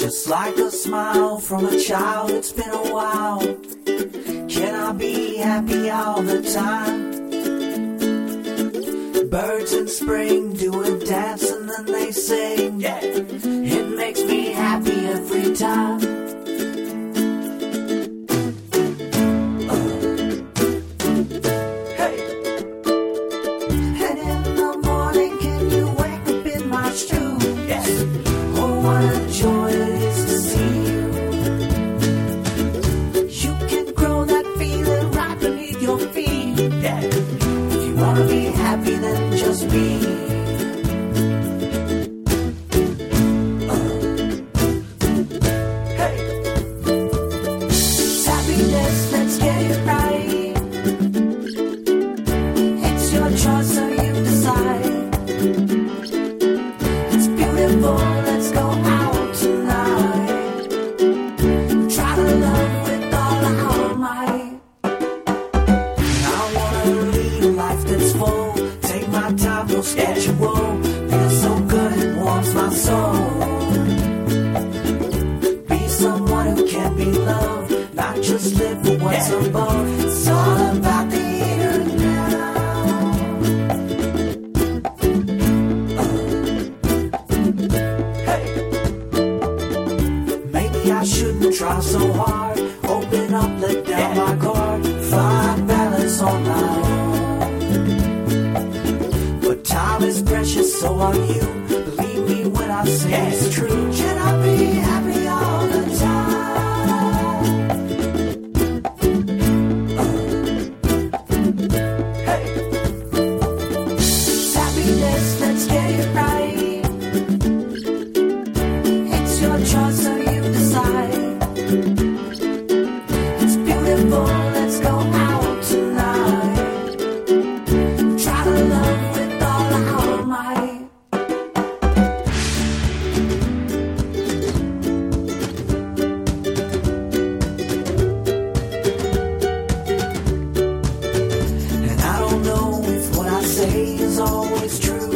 Just like a smile from a child, it's been a while. Can I be happy all the time? Birds in spring do a dance and then they sing. Yeah. It makes me happy every time. Hey. And in the morning, can you wake up in my shoes? Yes. Oh, what a joy it is to see you. You can grow that feeling right beneath your feet. Yeah. If you wanna be happy, then just be. Hey. Happiness, let's get it right. It's your choice, so you decide. It's beautiful, let's go out tonight. Try to love with all our might. I wanna lead a life that's full. Take my time, no schedule. Feels so good, it warms my soul. Be someone who can be loved, not just live for what's above. It's all about the here and now. Hey. Maybe I shouldn't try so hard. Open up, let down my guard. Find balance on my own. But time is precious, so are you. Believe me when I say it's true. Can I be happy all the time? Hey. Happiness, let's get it right. It's your choice, so you decide. It's beautiful, let's go out tonight. Try to love with all our might. And I don't know if what I say is always true.